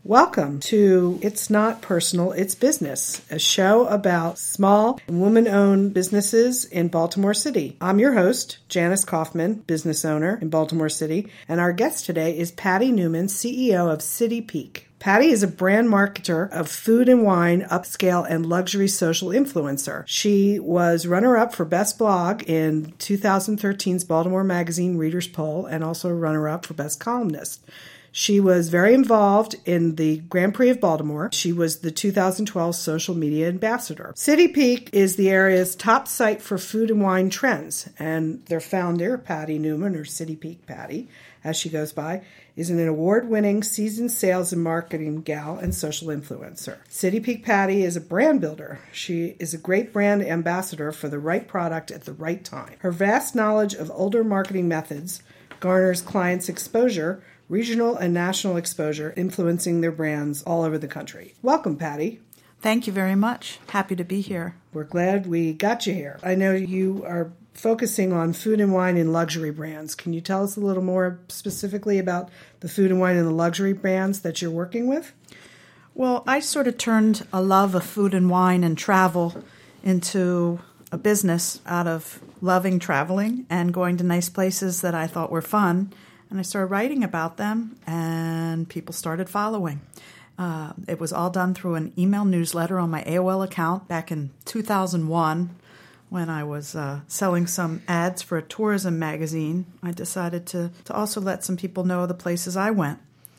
Welcome to It's Not Personal, It's Business, a show about small woman-owned businesses in Baltimore City. I'm your host, Janice Kaufman, business owner in Baltimore City, and our guest today is Patty Newman, CEO of City Peak. Patty is a brand marketer of food and wine, upscale, and luxury social influencer. She was runner-up for Best Blog in 2013's Baltimore Magazine Readers Poll and also runner-up for Best Columnist. She was very involved in the Grand Prix of Baltimore. She was the 2012 social media ambassador. City Peak is the area's top site for food and wine trends, and their founder, Patty Newman, or City Peak Patty, as she goes by, is an award-winning seasoned sales and marketing gal and social influencer. City Peak Patty is a brand builder. She is a great brand ambassador for the right product at the right time. Her vast knowledge of older marketing methods garners clients exposure, regional and national exposure, influencing their brands all over the country. Welcome, Patty. Thank you very much. Happy to be here. We're glad we got you here. I know you are focusing on food and wine and luxury brands. Can you tell us a little more specifically about the food and wine and the luxury brands that you're working with? Well, I sort of turned a love of food and wine and travel into a business out of loving traveling and going to nice places that I thought were fun. And I started writing about them, and people started following. It was all done through an email newsletter on my AOL account back in 2001 when I was selling some ads for a tourism magazine. I decided to also let some people know the places I went.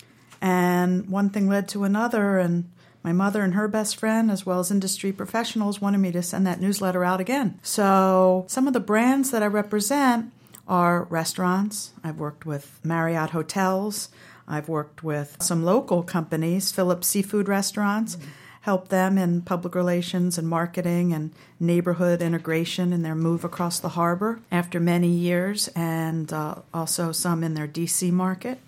And one thing led to another, and my mother and her best friend, as well as industry professionals, wanted me to send that newsletter out again. So some of the brands that I represent are restaurants. I've worked with Marriott Hotels. I've worked with some local companies, Phillips Seafood Restaurants, helped them in public relations and marketing and neighborhood integration in their move across the harbor after many years, and also some in their D.C. market.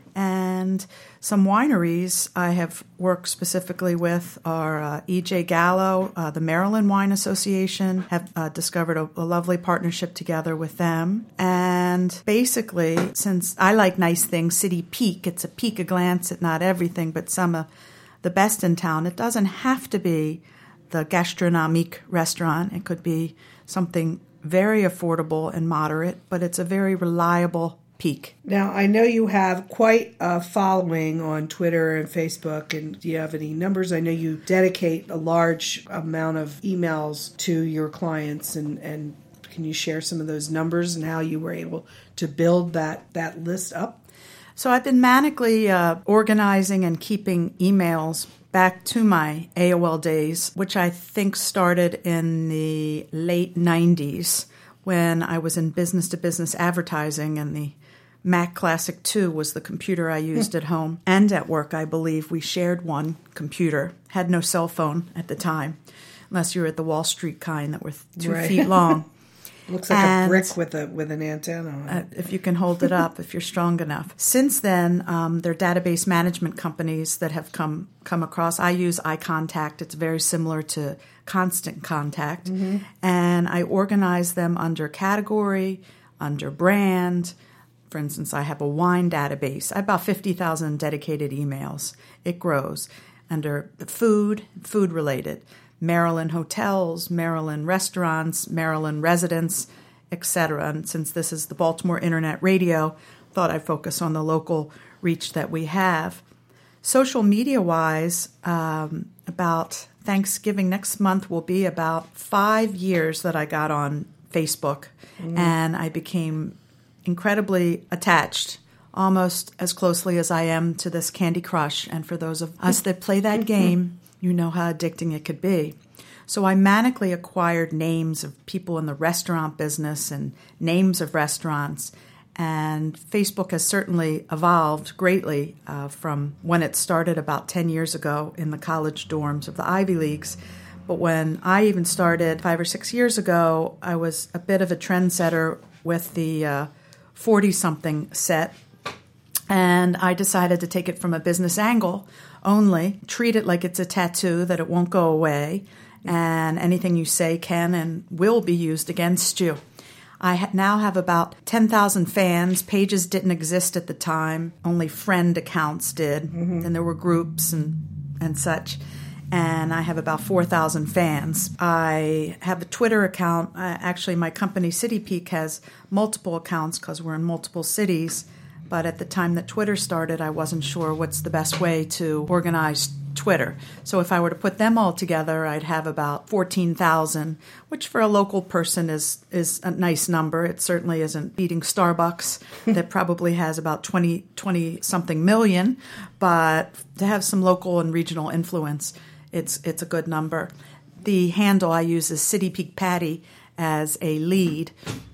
And some wineries I have worked specifically with are E.J. Gallo, the Maryland Wine Association, have discovered a lovely partnership together with them. And basically, since I like nice things, City Peak, it's a peek, a glance at not everything, but some of the best in town. It doesn't have to be the gastronomique restaurant. It could be something very affordable and moderate, but it's a very reliable peak. Now, I know you have quite a following on Twitter and Facebook, and do you have any numbers? I know you dedicate a large amount of emails to your clients, and can you share some of those numbers and how you were able to build that list up? So I've been manically organizing and keeping emails back to my AOL days, which I think started in the late 90s when I was in business-to-business advertising, and the Mac Classic II was the computer I used at home and at work. I believe we shared one computer, had no cell phone at the time, unless you were at the Wall Street kind that were 2 feet long. Looks like a brick with an antenna on it. If you can hold it up, if you're strong enough. Since then, there are database management companies that have come across. I use iContact. It's very similar to Constant Contact. Mm-hmm. And I organize them under category, under brand. For instance, I have a wine database. I have about 50,000 dedicated emails. It grows. Under the food-related, Maryland hotels, Maryland restaurants, Maryland residents, etc. And since this is the Baltimore Internet Radio, thought I'd focus on the local reach that we have. Social media-wise, about Thanksgiving next month will be about 5 years that I got on Facebook, and I became incredibly attached, almost as closely as I am to this Candy Crush. And for those of us that play that game, you know how addicting it could be. So I manically acquired names of people in the restaurant business and names of restaurants. And Facebook has certainly evolved greatly from when it started about 10 years ago in the college dorms of the Ivy Leagues. But when I even started 5 or 6 years ago, I was a bit of a trendsetter with the 40-something set, and I decided to take it from a business angle only, treat it like it's a tattoo, that it won't go away, and anything you say can and will be used against you. now have about 10,000 fans. Pages didn't exist at the time. Only friend accounts did. And there were groups and such. And I have about 4,000 fans. I have a Twitter account. Actually, my company, City Peak, has multiple accounts because we're in multiple cities. But at the time that Twitter started, I wasn't sure what's the best way to organize Twitter. So if I were to put them all together, I'd have about 14,000, which for a local person is a nice number. It certainly isn't beating Starbucks that probably has about 20-something million. But to have some local and regional influence, it's a good number. The handle I use is City Peak Patty as a lead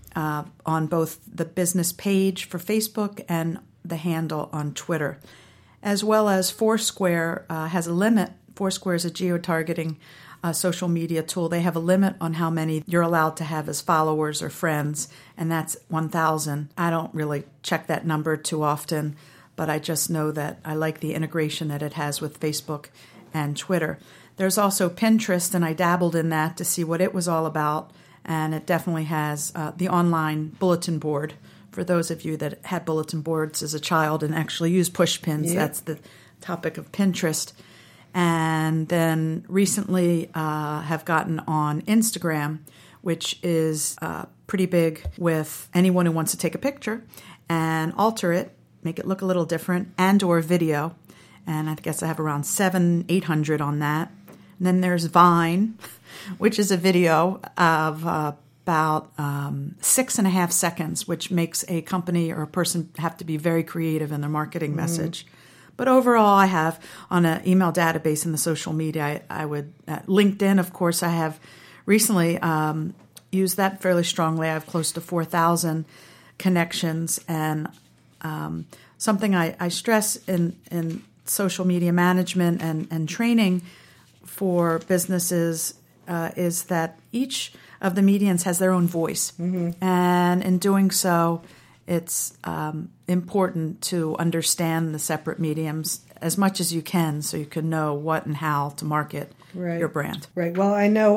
on both the business page for Facebook and the handle on Twitter, as well as Foursquare has a limit. Foursquare is a geotargeting social media tool. They have a limit on how many you're allowed to have as followers or friends, and that's 1,000. I don't really check that number too often, but I just know that I like the integration that it has with Facebook and Twitter. There's also Pinterest, and I dabbled in that to see what it was all about, and it definitely has the online bulletin board. For those of you that had bulletin boards as a child and actually used push pins, That's the topic of Pinterest. And then recently have gotten on Instagram, which is pretty big with anyone who wants to take a picture and alter it, make it look a little different, and or video. And I guess I have around 800 on that. And then there's Vine, which is a video of about 6.5 seconds, which makes a company or a person have to be very creative in their marketing message. But overall, I have on an email database in the social media, I would LinkedIn, of course, I have recently used that fairly strongly. I have close to 4,000 connections. And something I stress in social media management and training for businesses is that each of the medians has their own voice. And in doing so, it's important to understand the separate mediums as much as you can so you can know what and how to market your brand. Right. Well, I know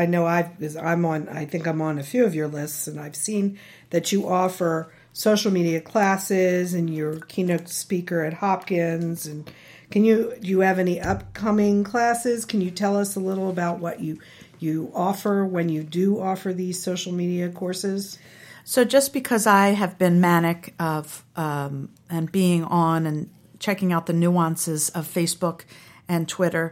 I think I'm on a few of your lists, and I've seen that you offer social media classes and you're keynote speaker at Hopkins. And do you have any upcoming classes? Can you tell us a little about what you offer when you do offer these social media courses? So just because I have been manic of and being on and checking out the nuances of Facebook and Twitter,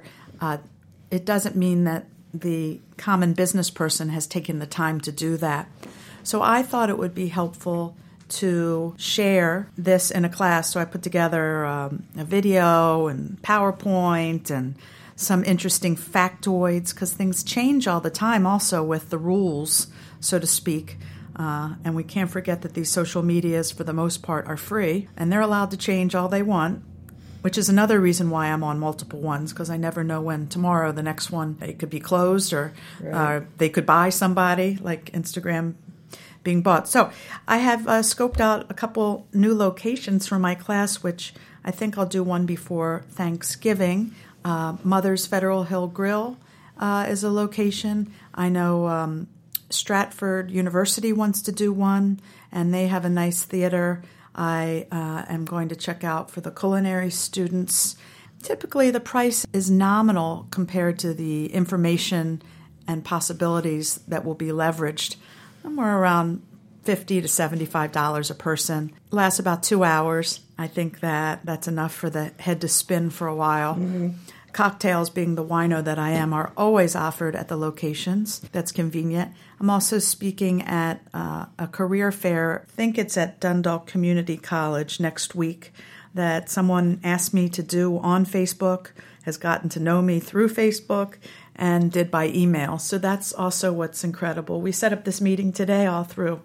it doesn't mean that the common business person has taken the time to do that. So I thought it would be helpful to share this in a class. So I put together a video and PowerPoint and some interesting factoids, because things change all the time also with the rules, so to speak. And we can't forget that these social medias, for the most part, are free, and they're allowed to change all they want, which is another reason why I'm on multiple ones, because I never know when tomorrow the next one, it could be closed or they could buy somebody, like Instagram being bought. So I have scoped out a couple new locations for my class, which I think I'll do one before Thanksgiving. Mother's Federal Hill Grill is a location. I know Stratford University wants to do one, and they have a nice theater. I am going to check out for the culinary students. Typically, the price is nominal compared to the information and possibilities that will be leveraged. Somewhere around $50 to $75 a person. Lasts about 2 hours. I think that's enough for the head to spin for a while. Cocktails, being the wino that I am, are always offered at the locations. That's convenient. I'm also speaking at a career fair. I think it's at Dundalk Community College next week, that someone asked me to do on Facebook, has gotten to know me through Facebook, and did by email. So that's also what's incredible. We set up this meeting today all through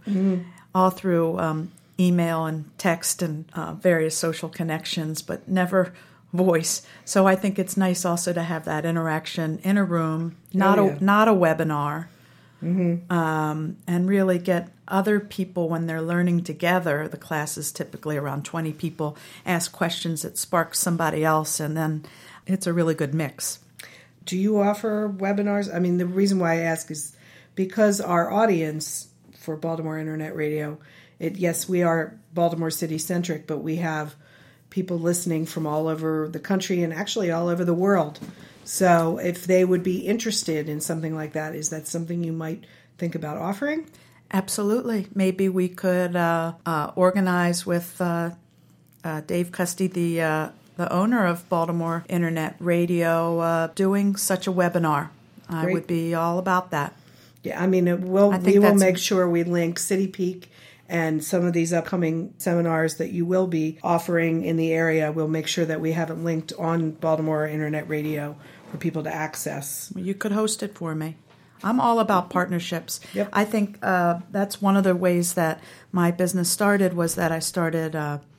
email and text and various social connections, but never voice. So I think it's nice also to have that interaction in a room, not a webinar, and really get other people when they're learning together. The class is typically around 20 people, ask questions that spark somebody else, and then it's a really good mix. Do you offer webinars? I mean, the reason why I ask is because our audience for Baltimore Internet Radio. Yes, we are Baltimore City centric, but we have people listening from all over the country and actually all over the world. So if they would be interested in something like that, is that something you might think about offering? Absolutely. Maybe we could organize with Dave Custy, the owner of Baltimore Internet Radio, doing such a webinar. I would be all about that. Yeah, I mean, we will make sure we link City Peak and some of these upcoming seminars that you will be offering in the area. We'll make sure that we have it linked on Baltimore Internet Radio for people to access. You could host it for me. I'm all about partnerships. Yep. I think that's one of the ways that my business started, was that I started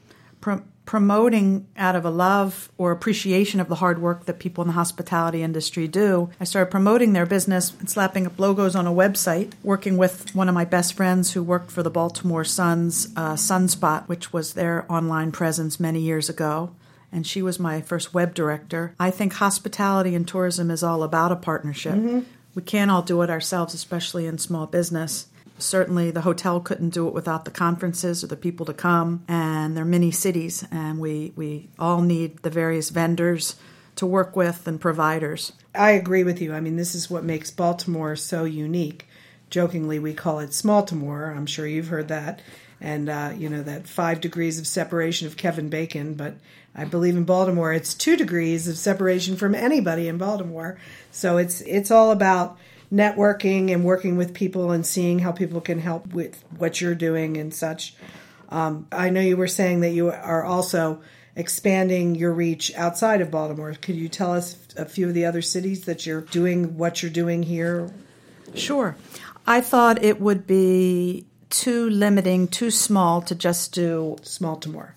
promoting out of a love or appreciation of the hard work that people in the hospitality industry do. I started promoting their business and slapping up logos on a website, working with one of my best friends who worked for the Baltimore Sun's Sunspot, which was their online presence many years ago. And she was my first web director. I think hospitality and tourism is all about a partnership. Mm-hmm. We can't all do it ourselves, especially in small business. Certainly the hotel couldn't do it without the conferences or the people to come, and they're mini cities, and we all need the various vendors to work with and providers. I agree with you. I mean, this is what makes Baltimore so unique. Jokingly, we call it Smalltimore. I'm sure you've heard that. And, that 5 degrees of separation of Kevin Bacon, but I believe in Baltimore it's 2 degrees of separation from anybody in Baltimore. So it's all about networking and working with people and seeing how people can help with what you're doing and such. I know you were saying that you are also expanding your reach outside of Baltimore. Could you tell us a few of the other cities that you're doing what you're doing here? Sure. I thought it would be too limiting, too small to just do Smalltimore.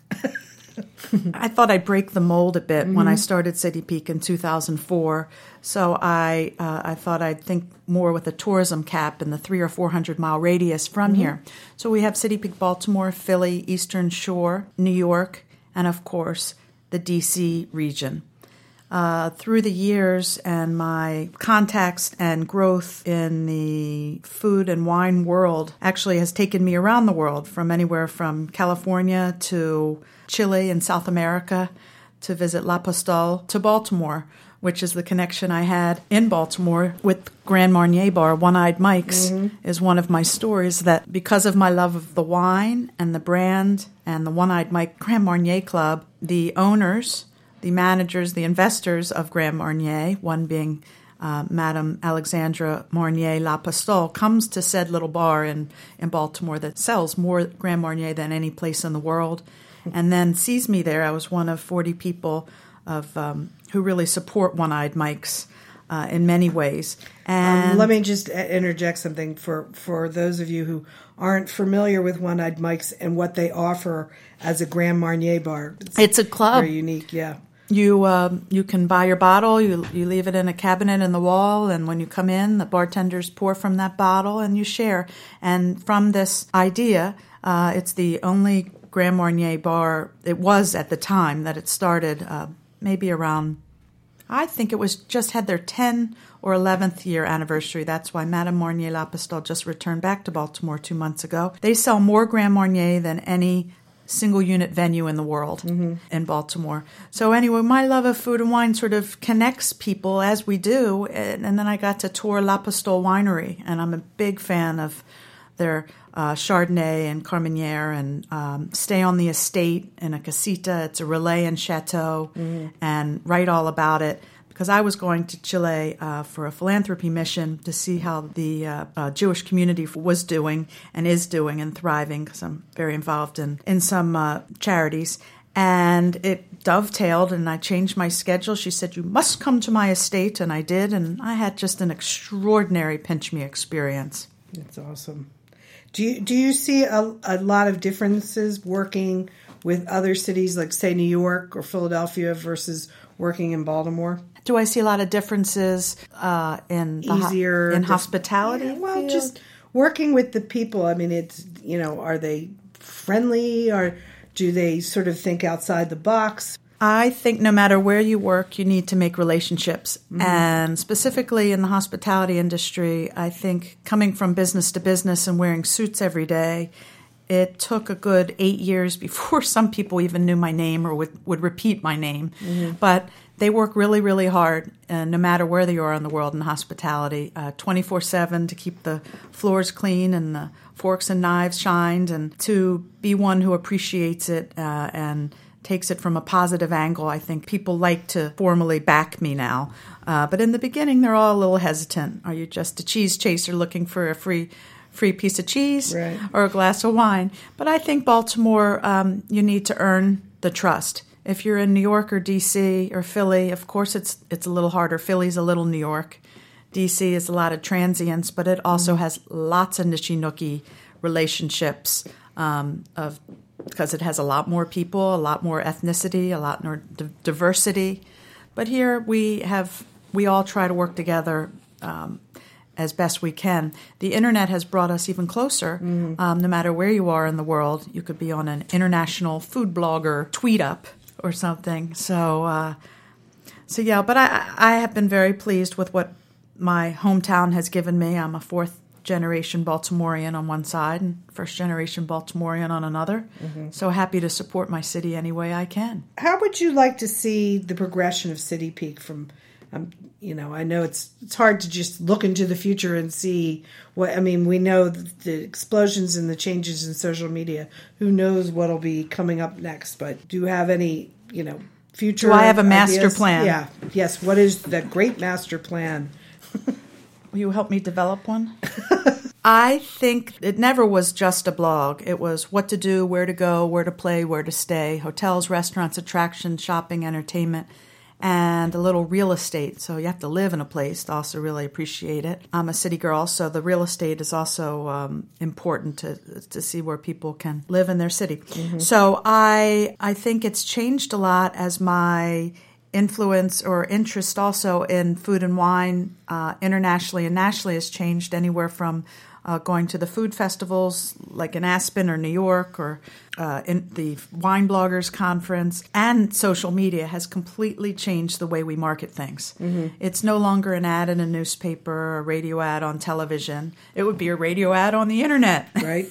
I thought I'd break the mold a bit when I started City Peak in 2004. So I thought I'd think more with a tourism cap in the 300 or 400 mile radius from here. So we have City Peak, Baltimore, Philly, Eastern Shore, New York, and of course the DC region. Through the years and my contacts and growth in the food and wine world actually has taken me around the world, from anywhere from California to Chile and South America, to visit L'Apostole, to Baltimore, which is the connection I had in Baltimore with Grand Marnier Bar. One-Eyed Mike's is one of my stories, that because of my love of the wine and the brand and the One-Eyed Mike Grand Marnier Club, the owners, the managers, the investors of Grand Marnier, one being Madame Alexandra Marnier L'Apostole, comes to said little bar in Baltimore that sells more Grand Marnier than any place in the world, and then sees me there. I was one of 40 people who really support One-Eyed Mike's in many ways. And let me just interject something for those of you who aren't familiar with One-Eyed Mike's and what they offer as a Grand Marnier bar. It's a club. Very unique, yeah. You can buy your bottle, you leave it in a cabinet in the wall, and when you come in, the bartenders pour from that bottle and you share. And from this idea, it's the only Grand Marnier bar, it was at the time that it started, maybe around, I think it was just had their 10 or 11th year anniversary. That's why Madame Marnier L'Apostole just returned back to Baltimore 2 months ago. They sell more Grand Marnier than any single unit venue in the world in Baltimore. So anyway, my love of food and wine sort of connects people as we do. And then I got to tour L'Apostole Winery, and I'm a big fan of their Chardonnay and Carmenere, and stay on the estate in a casita. It's a relais and chateau, and write all about it. Because I was going to Chile for a philanthropy mission to see how the Jewish community was doing and is doing and thriving, because I'm very involved in some charities. And it dovetailed, and I changed my schedule. She said, "You must come to my estate," and I did, and I had just an extraordinary pinch me experience. That's awesome. Do you see a lot of differences working with other cities, like, say, New York or Philadelphia versus working in Baltimore? Do I see a lot of differences in hospitality? Yeah, well, just working with the people. I mean, it's, are they friendly, or do they sort of think outside the box? I think no matter where you work, you need to make relationships. Mm-hmm. And specifically in the hospitality industry, I think coming from business to business and wearing suits every day, it took a good 8 years before some people even knew my name or would repeat my name. Mm-hmm. But they work really, really hard, no matter where they are in the world in hospitality, 24/7 to keep the floors clean and the forks and knives shined, and to be one who appreciates it and takes it from a positive angle. I think people like to formally back me now. But in the beginning, they're all a little hesitant. Are you just a cheese chaser looking for a free piece of cheese, right, or a glass of wine? But I think Baltimore, you need to earn the trust. If you're in New York or D.C. or Philly, of course it's a little harder. Philly's a little New York. D.C. is a lot of transients, but it also has lots of niche-nookie relationships because it has a lot more people, a lot more ethnicity, a lot more diversity. But here we all try to work together as best we can. The internet has brought us even closer. Mm-hmm. No matter where you are in the world, you could be on an international food blogger tweet up or something. So yeah. But I have been very pleased with what my hometown has given me. I'm a fourth-generation Baltimorean on one side and first-generation Baltimorean on another. Mm-hmm. So happy to support my city any way I can. How would you like to see the progression of City Peak from? I know it's hard to just look into the future and see what. I mean, we know the explosions and the changes in social media. Who knows what'll be coming up next? But do you have any, future? Do I have a master ideas? plan? Yeah. Yes. What is the great master plan? Will you help me develop one? I think it never was just a blog. It was what to do, where to go, where to play, where to stay, hotels, restaurants, attractions, shopping, entertainment, and a little real estate. So you have to live in a place to also really appreciate it. I'm a city girl, so the real estate is also important to see where people can live in their city. Mm-hmm. So I think it's changed a lot as my influence or interest also in food and wine internationally and nationally has changed, anywhere from going to the food festivals like in Aspen or New York, or in the Wine Bloggers Conference, and social media has completely changed the way we market things. Mm-hmm. It's no longer an ad in a newspaper or a radio ad on television. It would be a radio ad on the internet. Right.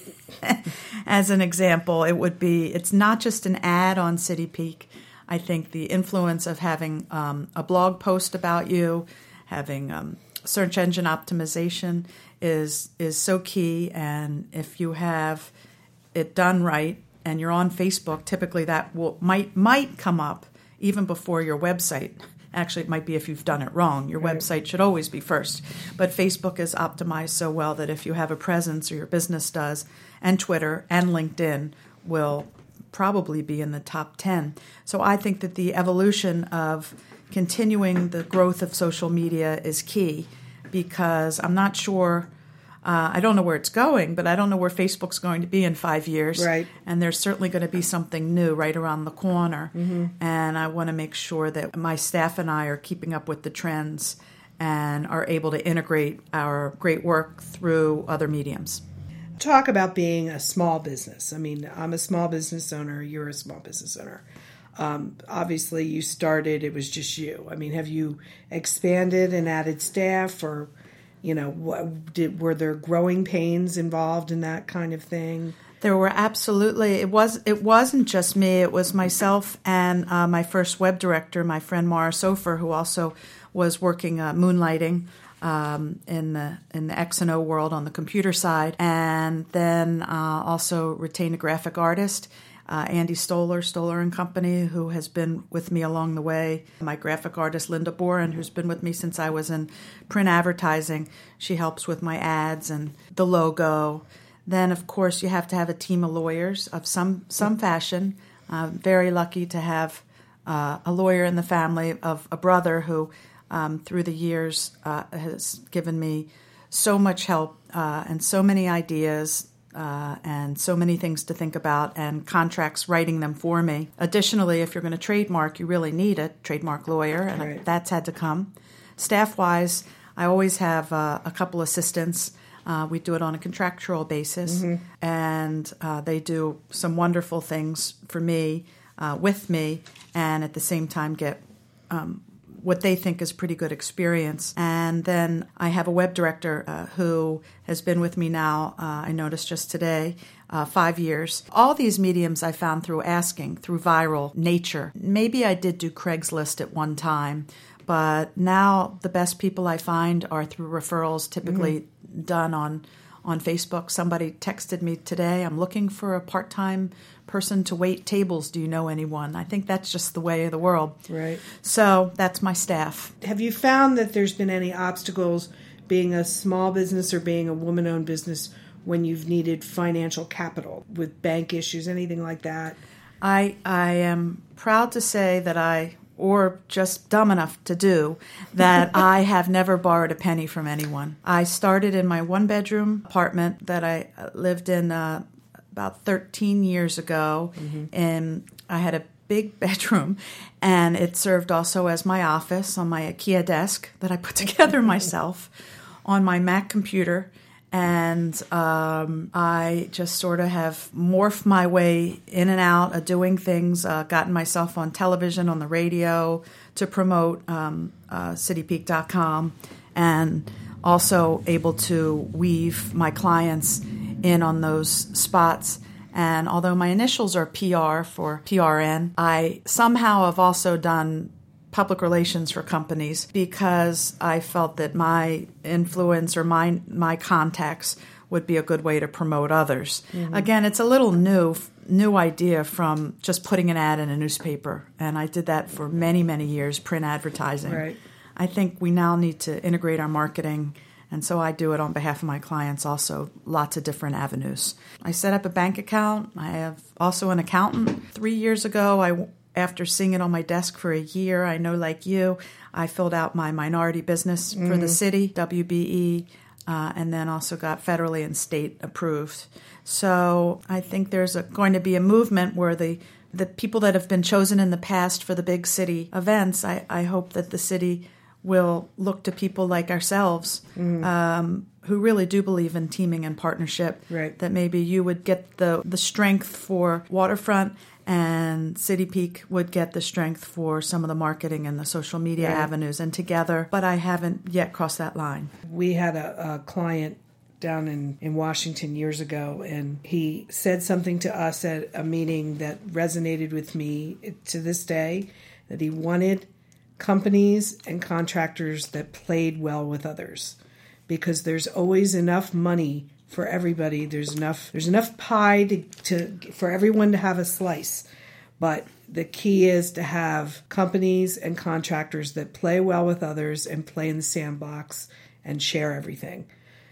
As an example, it's not just an ad on City Peak. I think the influence of having a blog post about you, having search engine optimization is so key. And if you have it done right and you're on Facebook, typically that might come up even before your website. Actually, it might be if you've done it wrong. Your right. website should always be first. But Facebook is optimized so well that if you have a presence, or your business does, and Twitter and LinkedIn will probably be in the top 10. So I think that the evolution of continuing the growth of social media is key, because I'm not sure, I don't know where it's going, but I don't know where Facebook's going to be in 5 years. Right. And there's certainly going to be something new right around the corner. Mm-hmm. And I want to make sure that my staff and I are keeping up with the trends and are able to integrate our great work through other mediums. Talk about being a small business. I mean, I'm a small business owner. You're a small business owner. Obviously, you started, it was just you. I mean, have you expanded and added staff, or, were there growing pains involved in that kind of thing? There were absolutely. It wasn't just me. It was myself and my first web director, my friend Mara Sofer, who also was working moonlighting in the X&O world on the computer side, and then also retained a graphic artist, Andy Stoller & Company, who has been with me along the way. My graphic artist, Linda Boren, who's been with me since I was in print advertising. She helps with my ads and the logo. Then, of course, you have to have a team of lawyers of some fashion. Very lucky to have a lawyer in the family, of a brother who through the years has given me so much help and so many ideas and so many things to think about, and contracts, writing them for me. Additionally, if you're going to trademark, you really need a trademark lawyer, and right. That's had to come. Staff-wise, I always have a couple assistants. We do it on a contractual basis, mm-hmm. and they do some wonderful things for me. with me, and at the same time get what they think is pretty good experience. And then I have a web director who has been with me now, I noticed just today, 5 years. All these mediums I found through asking, through viral nature. Maybe I did do Craigslist at one time, but now the best people I find are through referrals, typically done on Facebook. Somebody texted me today, I'm looking for a part-time person to wait tables. Do you know anyone? I think that's just the way of the world. Right. So that's my staff. Have you found that there's been any obstacles being a small business or being a woman-owned business when you've needed financial capital with bank issues, anything like that? I am proud to say that or just dumb enough to do, that I have never borrowed a penny from anyone. I started in my one-bedroom apartment that I lived in about 13 years ago, and I had a big bedroom, and it served also as my office on my IKEA desk that I put together myself on my Mac computer. And I just sort of have morphed my way in and out of doing things, gotten myself on television, on the radio to promote citypeak.com, and also able to weave my clients in on those spots. And although my initials are PR for PRN, I somehow have also done public relations for companies because I felt that my influence or my contacts would be a good way to promote others. Again, it's a little new idea from just putting an ad in a newspaper, and I did that for many, many years, print advertising. Right. I think we now need to integrate our marketing, and so I do it on behalf of my clients also, lots of different avenues. I set up a bank account. I have also an accountant. 3 years ago, after seeing it on my desk for a year, I know, like you, I filled out my minority business for the city, WBE, and then also got federally and state approved. So I think there's going to be a movement where the people that have been chosen in the past for the big city events, I hope that the city will look to people like ourselves who really do believe in teaming and partnership, right. That maybe you would get the strength for waterfront and City Peak would get the strength for some of the marketing and the social media avenues, and together, but I haven't yet crossed that line. We had a client down in Washington years ago, and he said something to us at a meeting that resonated with me to this day, that he wanted companies and contractors that played well with others, because there's always enough money for everybody. There's enough pie for everyone to have a slice. But the key is to have companies and contractors that play well with others and play in the sandbox and share everything.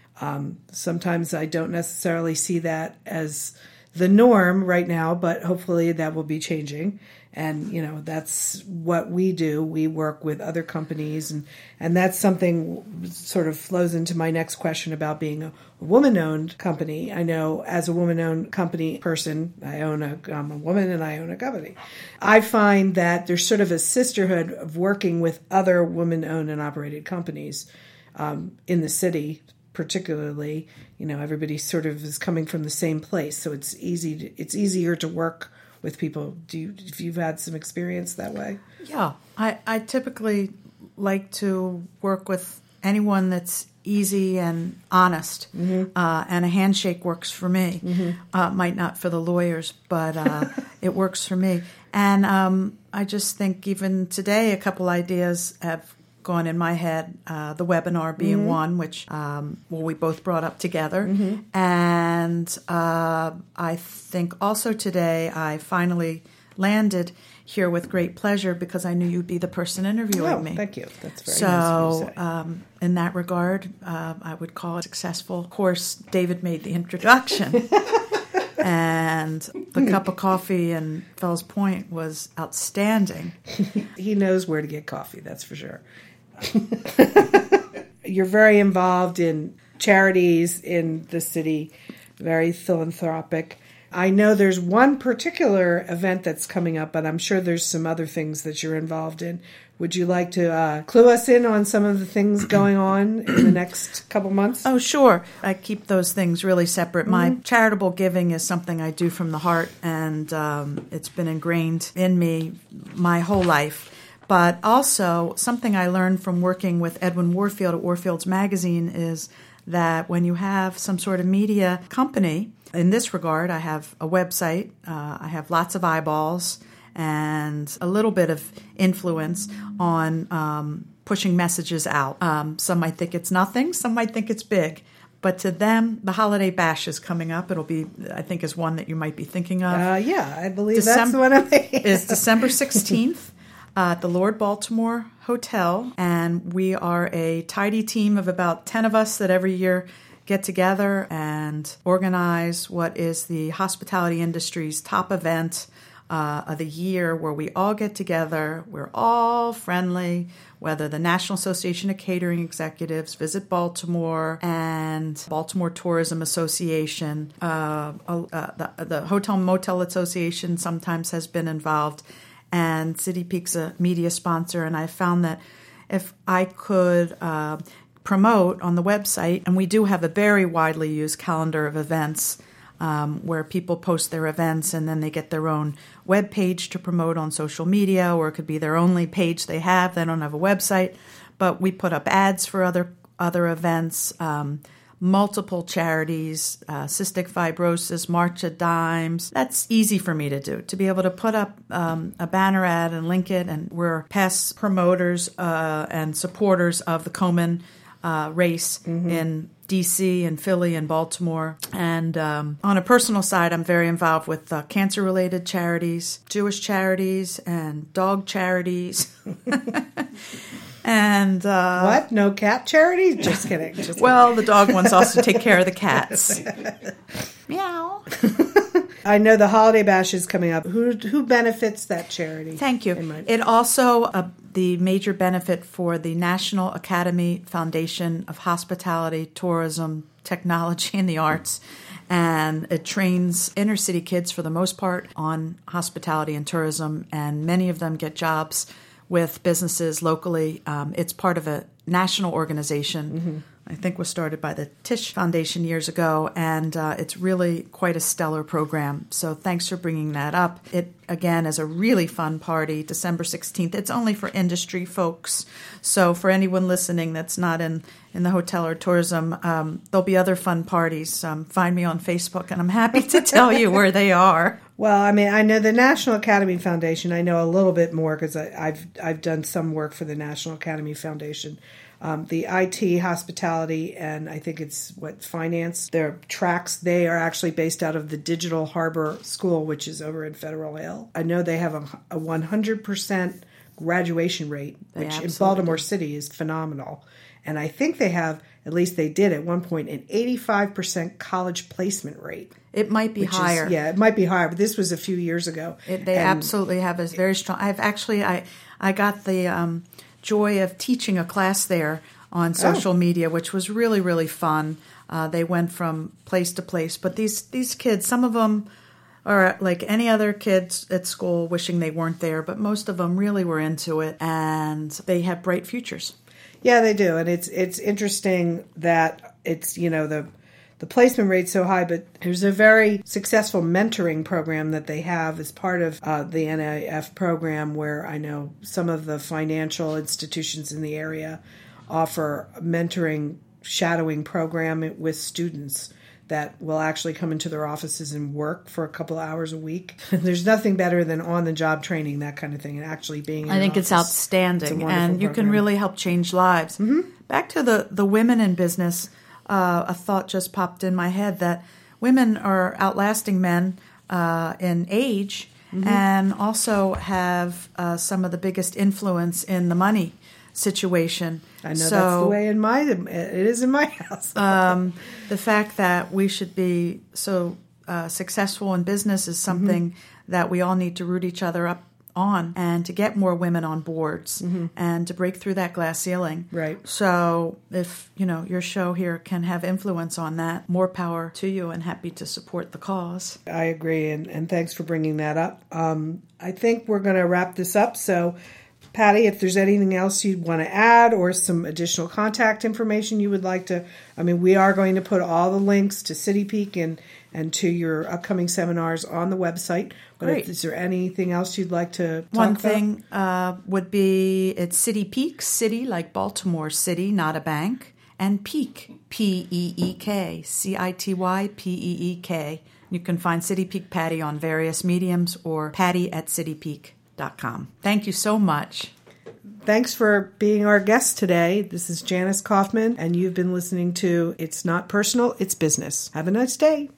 Sometimes I don't necessarily see that as the norm right now, but hopefully that will be changing. And, that's what we do. We work with other companies, and that's something sort of flows into my next question about being a woman-owned company. I know as a woman-owned company person, I'm a woman and I own a company. I find that there's sort of a sisterhood of working with other women-owned and operated companies in the city, particularly. Everybody sort of is coming from the same place, so it's easier to work with people. If you've had some experience that way? Yeah, I typically like to work with anyone that's easy and honest, and a handshake works for me. Might not for the lawyers, but it works for me. And I just think even today a couple ideas have gone in my head, the webinar being one, which we both brought up together. And I think also today I finally landed here with great pleasure because I knew you'd be the person interviewing me. Thank you. That's very nice of you to say. In that regard, I would call it successful. Of course, David made the introduction. And the cup of coffee in Fells Point was outstanding. He knows where to get coffee, that's for sure. You're very involved in charities in the city, very philanthropic. I know there's one particular event that's coming up, but I'm sure there's some other things that you're involved in Would you like to clue us in on some of the things going on in the next couple months? Oh, sure. I keep those things really separate. My charitable giving is something I do from the heart, and it's been ingrained in me my whole life. But also, something I learned from working with Edwin Warfield at Warfield's Magazine is that when you have some sort of media company, in this regard, I have a website, I have lots of eyeballs, and a little bit of influence on pushing messages out. Some might think it's nothing, some might think it's big. But to them, the Holiday Bash is coming up. It'll be, I think, is one that you might be thinking of. Yeah, I believe that's the one I'm thinking. It's December 16th at the Lord Baltimore Hotel. And we are a tidy team of about 10 of us that every year get together and organize what is the hospitality industry's top event of the year, where we all get together. We're all friendly, whether the National Association of Catering Executives, Visit Baltimore, and Baltimore Tourism Association. The Hotel Motel Association sometimes has been involved, and City Peak's a media sponsor. And I found that if I could promote on the website, and we do have a very widely used calendar of events, where people post their events and then they get their own web page to promote on social media, or it could be their only page they have. They don't have a website, but we put up ads for other events, multiple charities, cystic fibrosis, March of Dimes. That's easy for me to do, to be able to put up a banner ad and link it. And we're past promoters and supporters of the Komen race in D.C. and Philly and Baltimore. And on a personal side, I'm very involved with cancer-related charities, Jewish charities, and dog charities. And what? No cat charity? Just kidding. Well, the dog ones also take care of the cats. Meow. I know the Holiday Bash is coming up. Who benefits that charity? Thank you. It also, the major benefit for the National Academy Foundation of Hospitality, Tourism, Technology, and the Arts. And it trains inner city kids, for the most part, on hospitality and tourism. And many of them get jobs with businesses locally. It's part of a national organization. I think was started by the Tisch Foundation years ago, and it's really quite a stellar program. So thanks for bringing that up. It, again, is a really fun party, December 16th. It's only for industry folks. So for anyone listening that's not in the hotel or tourism, there'll be other fun parties. Find me on Facebook, and I'm happy to tell you where they are. Well, I mean, I know the National Academy Foundation. I know a little bit more because I've done some work for the National Academy Foundation. The IT, hospitality, and I think it's finance. Their tracks, they are actually based out of the Digital Harbor School, which is over in Federal Hill. I know they have a 100% graduation rate, which in Baltimore City is phenomenal. And I think they have, at least they did at one point, an 85% college placement rate. It might be higher. It might be higher, but this was a few years ago. They absolutely have a very strong. I got the joy of teaching a class there on social media, which was really, really fun. They went from place to place. But these kids, some of them are like any other kids at school wishing they weren't there, but most of them really were into it, and they have bright futures. Yeah, they do. And it's interesting that it's, the placement rate's so high, but there's a very successful mentoring program that they have as part of the NIF program, where I know some of the financial institutions in the area offer a mentoring shadowing program with students that will actually come into their offices and work for a couple of hours a week. There's nothing better than on-the-job training, that kind of thing, and actually being in I think it's outstanding, and you can really help change lives. Back to the women in business, a thought just popped in my head that women are outlasting men in age, and also have some of the biggest influence in the money situation. I know that's the way it is in my house. The fact that we should be so successful in business is something that we all need to root each other up on, and to get more women on boards and to break through that glass ceiling. Right. So if, your show here can have influence on that, more power to you, and happy to support the cause. I agree, and thanks for bringing that up. I think we're going to wrap this up. So Patty, if there's anything else you'd want to add or some additional contact information you would like to, we are going to put all the links to City Peak and to your upcoming seminars on the website. But is there anything else you'd like to talk about? One thing would be it's City Peak, city like Baltimore City, not a bank, and Peak, P-E-E-K, C-I-T-Y-P-E-E-K. You can find City Peak Patty on various mediums or patty@citypeak.com. Thank you so much. Thanks for being our guest today. This is Janice Kaufman, and you've been listening to It's Not Personal, It's Business. Have a nice day.